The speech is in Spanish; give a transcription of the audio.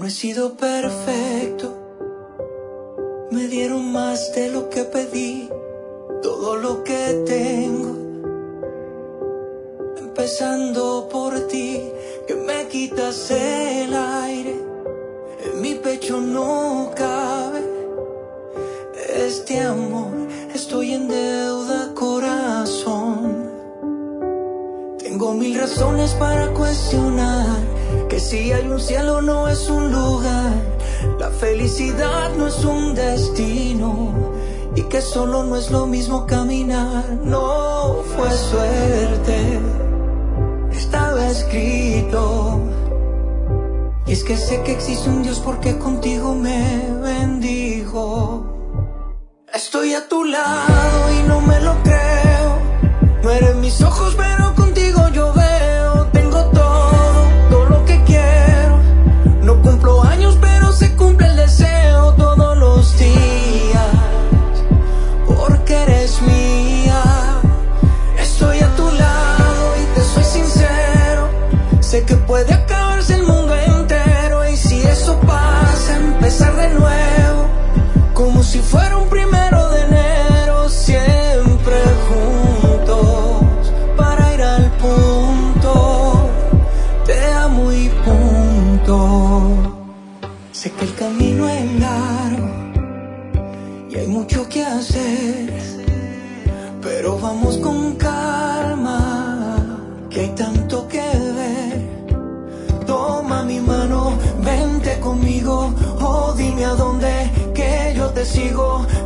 No he sido perfecto, me dieron más de lo que pedí, todo lo que tengo, empezando por ti, que me quitas el aire, en mi pecho no cabe este amor, estoy en deuda, corazón. Tengo mil razones para cuestionar que si hay un cielo no es un lugar, la felicidad no es un destino y que solo no es lo mismo caminar. No fue suerte, estaba escrito. Y es que sé que existe un Dios porque contigo me bendijo. Estoy a tu lado y no me lo creo. No eres mis ojos pero contigo yo veo. Tengo todo lo que quiero. No cumplo años pero se cumple el deseo todos los días, porque eres mía. Estoy a tu lado y te soy sincero. Sé que puede acabarse el mundo entero y si eso pasa, empezar de nuevo, como si fuera un 1 de enero, siempre juntos, para ir al punto, te amo y punto. Sé que el camino es largo y hay mucho que hacer, pero vamos con calma, que hay tanto que ver. Toma mi mano, vente conmigo, o dime a dónde, que yo te sigo.